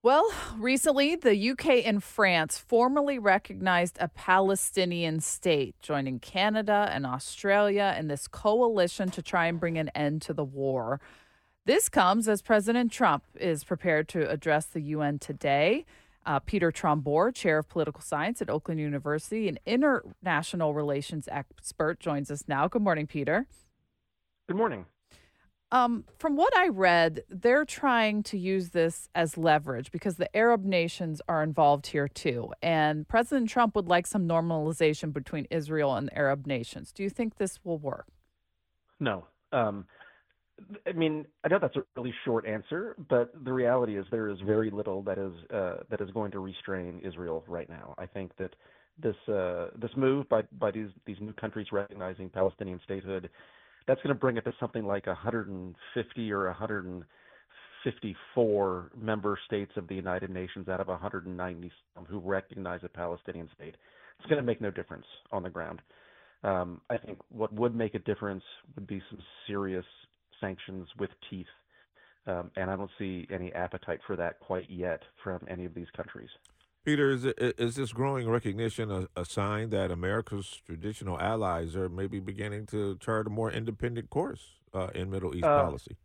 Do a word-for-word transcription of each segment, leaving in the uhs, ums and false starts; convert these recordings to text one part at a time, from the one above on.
Well, recently, the U K and France formally recognized a Palestinian state, joining Canada and Australia in this coalition to try and bring an end to the war. This comes as President Trump is prepared to address the U N today. Uh, Peter Trombor, chair of political science at Oakland University, an international relations expert, joins us now. Good morning, Peter. Good morning. Um, from what I read, they're trying to use this as leverage because the Arab nations are involved here too. And President Trump would like some normalization between Israel and Arab nations. Do you think this will work? No. Um, I mean, I know that's a really short answer, but the reality is there is very little that is uh, that is going to restrain Israel right now. I think that this uh, this move by by these these new countries recognizing Palestinian statehood, that's going to bring it to something like one hundred fifty or one hundred fifty-four member states of the United Nations out of one hundred ninety who recognize a Palestinian state. It's going to make no difference on the ground. Um, I think what would make a difference would be some serious sanctions with teeth, um, and I don't see any appetite for that quite yet from any of these countries. Peter, is, it, is this growing recognition a, a sign that America's traditional allies are maybe beginning to chart a more independent course uh, in Middle East Uh, policy?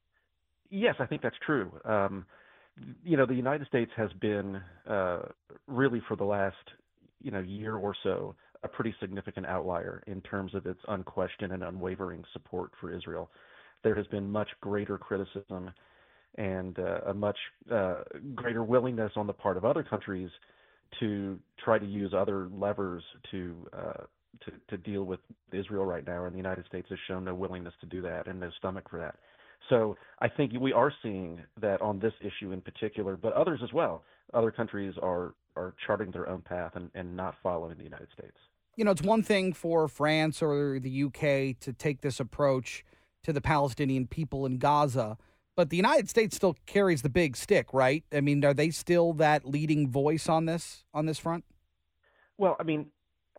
yes, I think that's true. Um, you know, the United States has been uh, really for the last you know year or so a pretty significant outlier in terms of its unquestioned and unwavering support for Israel. There has been much greater criticism and uh, a much uh, greater willingness on the part of other countries to try to use other levers to uh, to to deal with Israel right now, and the United States has shown no willingness to do that and no stomach for that. So I think we are seeing that on this issue in particular, but others as well. Other countries are are charting their own path and, and not following the United States. You know, it's one thing for France or the U K to take this approach to the Palestinian people in Gaza, but the United States still carries the big stick, right? I mean, are they still that leading voice on this on this front? Well, I mean,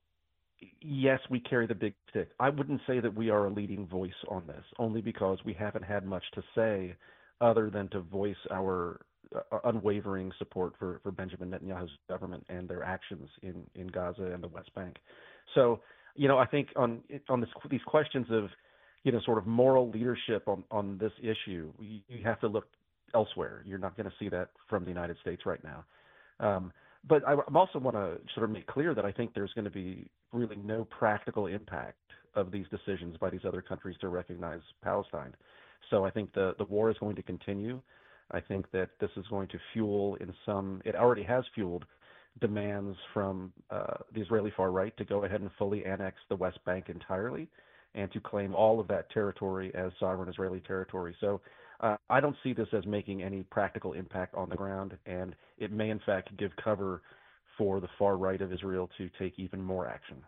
yes, we carry the big stick. I wouldn't say that we are a leading voice on this, only because we haven't had much to say other than to voice our uh, unwavering support for, for Benjamin Netanyahu's government and their actions in, in Gaza and the West Bank. So, you know, I think on on this, these questions of, you know, sort of moral leadership on, on this issue, you, you have to look elsewhere. You're not going to see that from the United States right now. Um, but I, I also want to sort of make clear that I think there's going to be really no practical impact of these decisions by these other countries to recognize Palestine. So I think the, the war is going to continue. I think that this is going to fuel in some, it already has fueled demands from uh, the Israeli far right to go ahead and fully annex the West Bank entirely and to claim all of that territory as sovereign Israeli territory. So uh, I don't see this as making any practical impact on the ground, and it may in fact give cover for the far right of Israel to take even more action.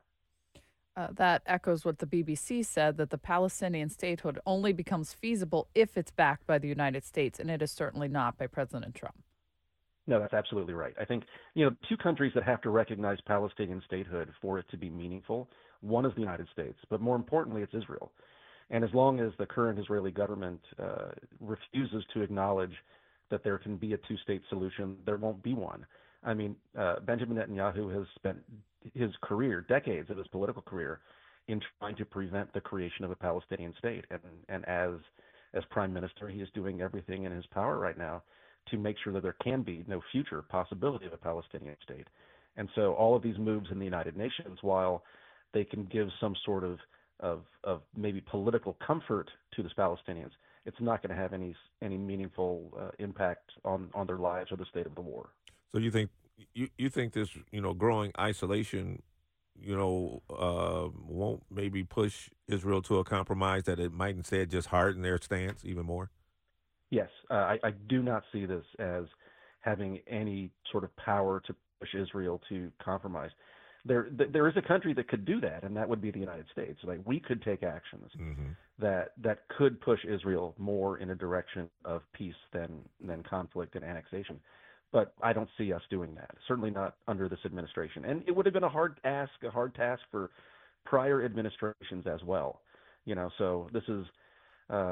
Uh, that echoes what the B B C said that the Palestinian statehood only becomes feasible if it's backed by the United States, and it is certainly not by President Trump. No, that's absolutely right. I think, you know, two countries that have to recognize Palestinian statehood for it to be meaningful, one is the United States, but more importantly, it's Israel. And as long as the current Israeli government uh, refuses to acknowledge that there can be a two-state solution, there won't be one. I mean, uh, Benjamin Netanyahu has spent his career, decades of his political career, in trying to prevent the creation of a Palestinian state. And, and as as prime minister, he is doing everything in his power right now to make sure that there can be no future possibility of a Palestinian state. And so all of these moves in the United Nations, while they can give some sort of of, of maybe political comfort to the Palestinians, it's not going to have any any meaningful uh, impact on, on their lives or the state of the war. So you think you, you think this you know growing isolation you know uh, won't maybe push Israel to a compromise, that it might instead just harden their stance even more? Yes, uh, I, I do not see this as having any sort of power to push Israel to compromise. There, th- there is a country that could do that, and that would be the United States. Like, we could take actions Hmm. that that could push Israel more in a direction of peace than than conflict and annexation. But I don't see us doing that. Certainly not under this administration. And it would have been a hard ask, a hard task for prior administrations as well. You know, so this is um,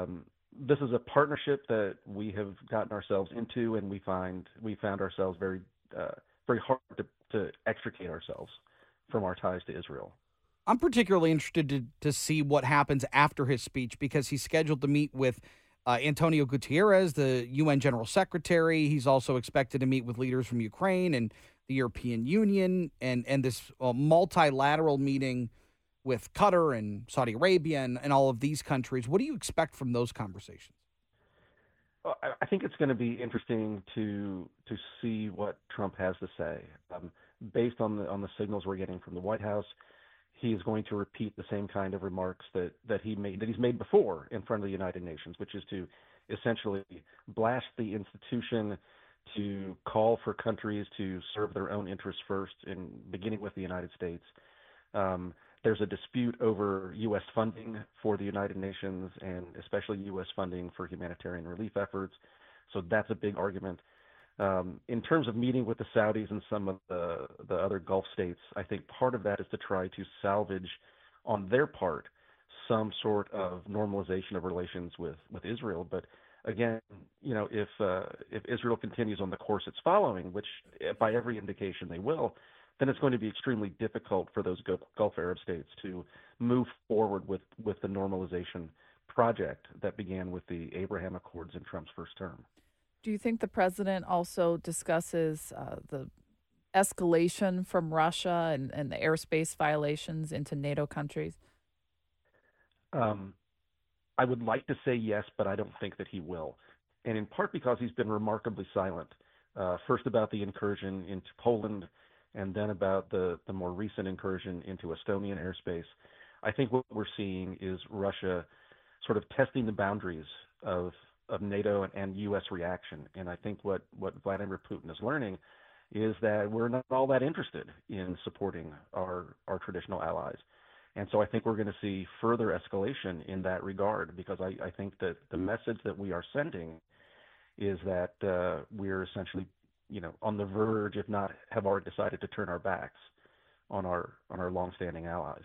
this is a partnership that we have gotten ourselves into, and we find we found ourselves very uh, very hard to, to extricate ourselves from our ties to Israel. I'm particularly interested to, to see what happens after his speech because he's scheduled to meet with uh, Antonio Guterres, the U N General Secretary. He's also expected to meet with leaders from Ukraine and the European Union and, and this uh, multilateral meeting with Qatar and Saudi Arabia and, and all of these countries. What do you expect from those conversations? Well, I I think it's going to be interesting to to see what Trump has to say. Um, based on the on the signals we're getting from the White House, he is going to repeat the same kind of remarks that, that he made that he's made before in front of the United Nations, which is to essentially blast the institution, to call for countries to serve their own interests first, in beginning with the United States. Um, there's a dispute over U S funding for the United Nations and especially U S funding for humanitarian relief efforts. So that's a big argument. Um, in terms of meeting with the Saudis and some of the, the other Gulf states, I think part of that is to try to salvage on their part some sort of normalization of relations with, with Israel. But again, you know, if uh, if Israel continues on the course it's following, which by every indication they will, then it's going to be extremely difficult for those Gulf Arab states to move forward with, with the normalization project that began with the Abraham Accords in Trump's first term. Do you think the president also discusses uh, the escalation from Russia and, and the airspace violations into NATO countries? Um, I would like to say yes, but I don't think that he will. And in part because he's been remarkably silent, uh, first about the incursion into Poland and then about the, the more recent incursion into Estonian airspace. I think what we're seeing is Russia sort of testing the boundaries of of NATO and, and U S reaction. And I think what, what Vladimir Putin is learning is that we're not all that interested in supporting our, our traditional allies. And so I think we're going to see further escalation in that regard, because I, I think that the message that we are sending is that uh, we're essentially, you know, on the verge, if not have already decided to turn our backs on our on our longstanding allies.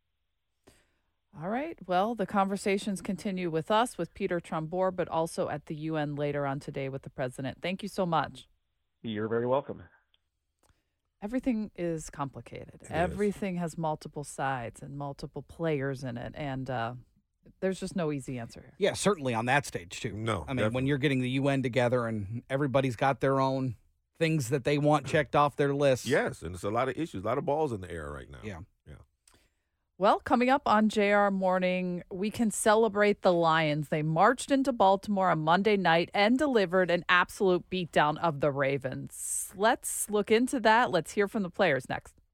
All right. Well, the conversations continue with us, with Peter Trombor, but also at the U N later on today with the president. Thank you so much. You're very welcome. Everything is complicated. It Everything is. has multiple sides and multiple players in it. And uh, there's just no easy answer here. Yeah, certainly on that stage, too. No, I mean, definitely. when you're getting the U N together and everybody's got their own things that they want checked off their list. Yes, and it's a lot of issues, a lot of balls in the air right now. Yeah. Yeah. Well, coming up on J R Morning, we can celebrate the Lions. They marched into Baltimore on Monday night and delivered an absolute beatdown of the Ravens. Let's look into that. Let's hear from the players next.